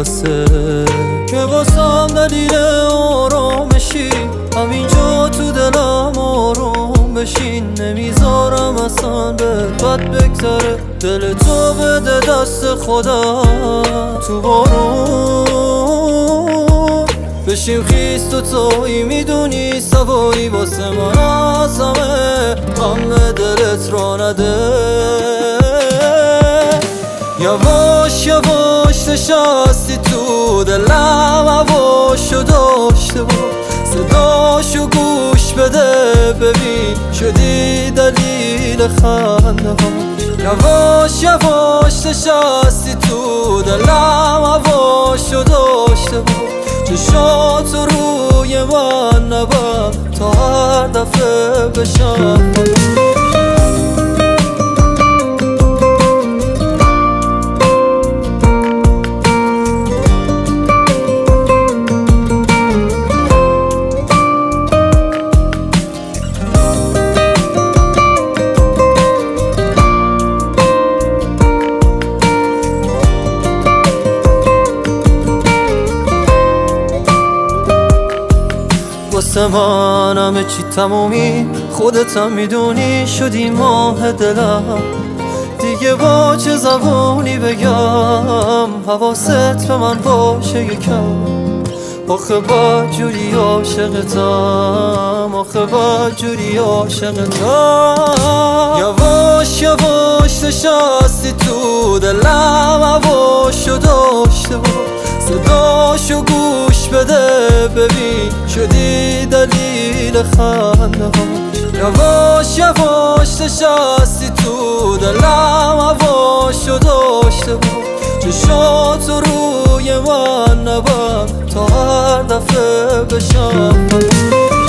واسه که واسم دلیل آرامشی، همینجا تو دلم آروم بشین. نمیذارم اصلا بهت بد بگذره، دل تو بده دست خودم تو بارون بشیم خیس تو تویی، میدونی سواری واسه من از همه غم دلت را نده. یواش یواش نشستی تو دلم، هواشو داشته با صداشو گوش بده، ببین شدی دلیل خنده ها. یواش یواش نشستی تو دلم، هواشو داشته با چشاتو روی من نبر تا هر دفعه بشم. واسه من همه چی تمومی، خودتم میدونی شدی ماه دلم. دیگه با چه زبونی بگم حواست به من باشه یکم. آخه بدجوری عاشقتم، آخه بدجوری عاشقتم. یواش یواش نشستی تو دلم، هواشو داشته با صداشو گوش بده، ببین شدی دلیل خنده ها. یواش یواش نشستی تو دلم، هواشو داشته با چشاتو روی من نبر تا هر دفعه بشم.